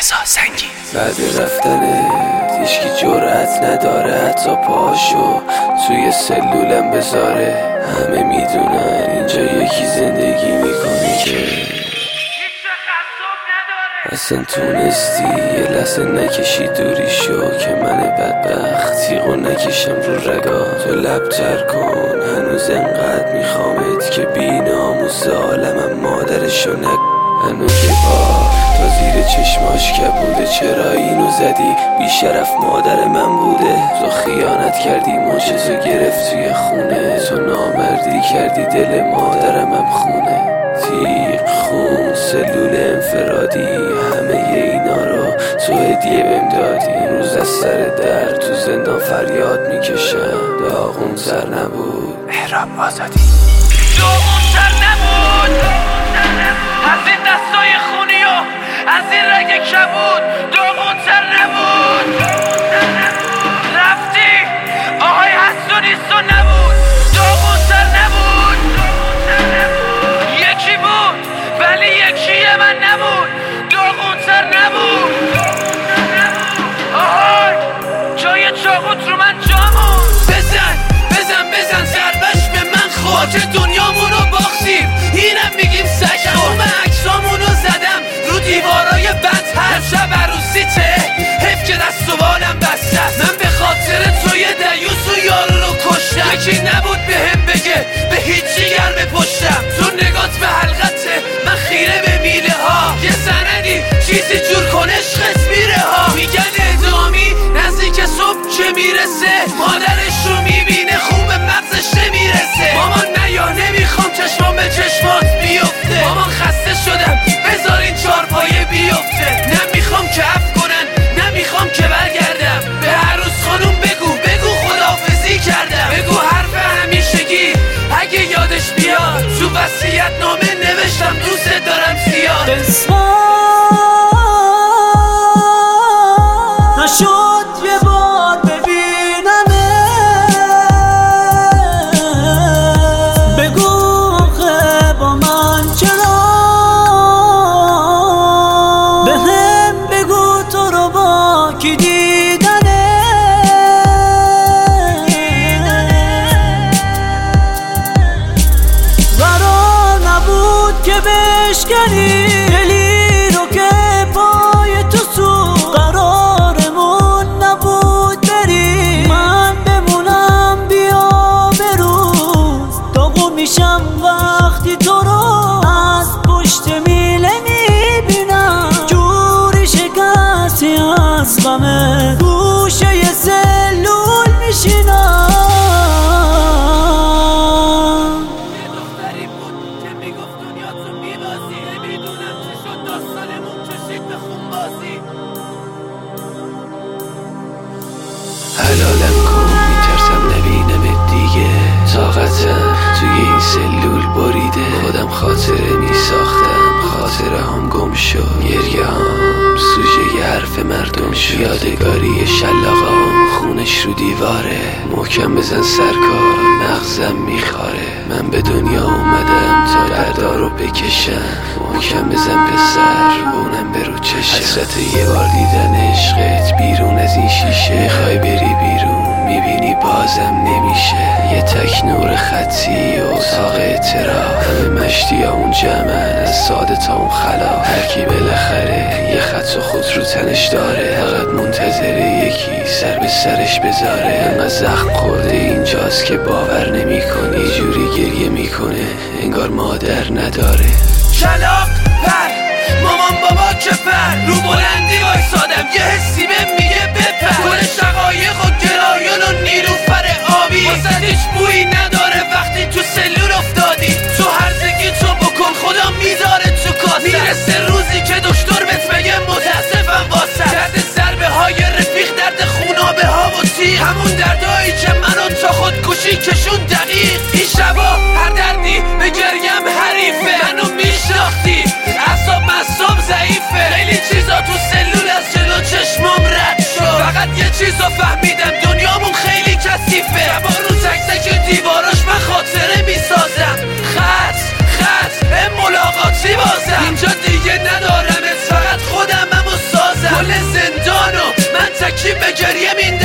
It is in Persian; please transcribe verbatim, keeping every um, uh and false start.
رضا سنگی. بعد رفتنت هیچکی جرأت نداره حتی پاشو توی سلولم بذاره. همه میدونن اینجا یکی زندگی میکنه که اصلا تونستی یه لحظه نکشی دوری شو که من بدبخت تیغو نکشم رو رگا. تو لبتر کن هنوز انقدر میخوامت که بی ناموس عالمم مادرشو نک. هنو که با تا زیر چشماش کبوده چرا اینو زدی بی شرف مادر من بوده. تو خیانت کردی معجزه گرفت توی خونه. تو نامردی کردی دل مادرم هم خونه. تیغ خون سلول انفرادی همه اینا رو تو هدیه بهم دادی. این روز از سر در تو زندان فریاد میکشم داغون سر نبود مهراب آزادی. داغون سر نبود از این دستای خونی و از این رگ کبود. داغون سر نبود رفتی آهای هست و نیست و نبود. داغون سر نبود یکی بود ولی یکی من نبود. داغون سر نبود آهای جای چاقوت رو من جامون. بزن بزن بزن ضربش به من خود دنیامونو باختیم اینم میگیم سگ. تمام عکسامونو زدم رو دیوارای بدتر. شب عروسیته حیف که دست و بالم بسته. من به خاطر توی دیوس و یارو رو کشتم. یکی نبود به هم بگه به هیچی گرم پشتم. تو نگات به حلقته من خیره به میله ها. یه سندی چیزی جور کن عشقت میره ها. میگن ادامی نزدیک صبح که میرسه مادرش رو میبینه خوب مغزش نمیرسه. مامان نیا نمیخوام چشمام به چشمات بیفته. مامان خسته شدم بذارین چار پایه بیفته. نمیخوام که عفو کنن نمیخوام که برگردم. به عروس خانوم بگو بگو خداحافظی کردم. بگو حرف همیشگی اگه یادش بیاد تو وصیت نامه نوشتم دوست دارم زیاد. نشد یه بار ببینمه بگو آخه با من چرا. به هم بگو تو رو با کی دیدنه. قرار نبود که بشکنی دلی رو که پای تو سو. قرارمون نبود بری من بمونم بیا بروز. داغون میشم وقتی تو رو از پشت میله میبینم. جوری شکستی از غمه گوشه ی سلول میشینم. حلالم کن میترسم نبینمت دیگه. طاقتم توی این سلول بریده. خودم خاطره میساختم خاطره هم گم شد. گریه هم سوژه ی حرف مردم شد. یادگاری شلاقام خونش رو دیواره. محکم بزن سرکار مغزم میخاره. من به دنیا اومدم تا دردارو بکشم. محکم بزن پسر اونم برو چشم. حسرت یه بار دیدن عشقت بیرون از این شیشه. خواهی بری بیرون میبینی بازم نمیشه. یه تک نور خطی و اتاق اعتراف. همه مشتی ها اون جمعن از ساده تا اون خلاف. هرکی بالاخره یه خط و خود رو تنش داره. فقط منتظره یکی سر به سرش بذاره. انقدر زخم خورده اینجاست که باور نمی کنی. جوری گریه میکنه انگار مادر نداره. کلاق پر مامان بابا که پر رو بلندی وایسادم. یه حسی بهم میگه بپر. گل شقایق و گرایان و نیلوفر آبی واسه هیچ بویی نداره وقتی تو سلول افتادی. تو هرزگی تو بکن خدا میذاره تو کاسه. میرسه روزی که دکتر بهت بگه متاسفم واسه. درد ضربه های رفیق درد خونابه ها و تیغ. همون دردایی که منو تا خودکشی کشون دقیق. این شبا هر دردی به گریم حریفه. منو میشناختی اعصاب مصاب ضعیفه. خیلی چیزا تو سلول از جلو چشمام به گریه میندازم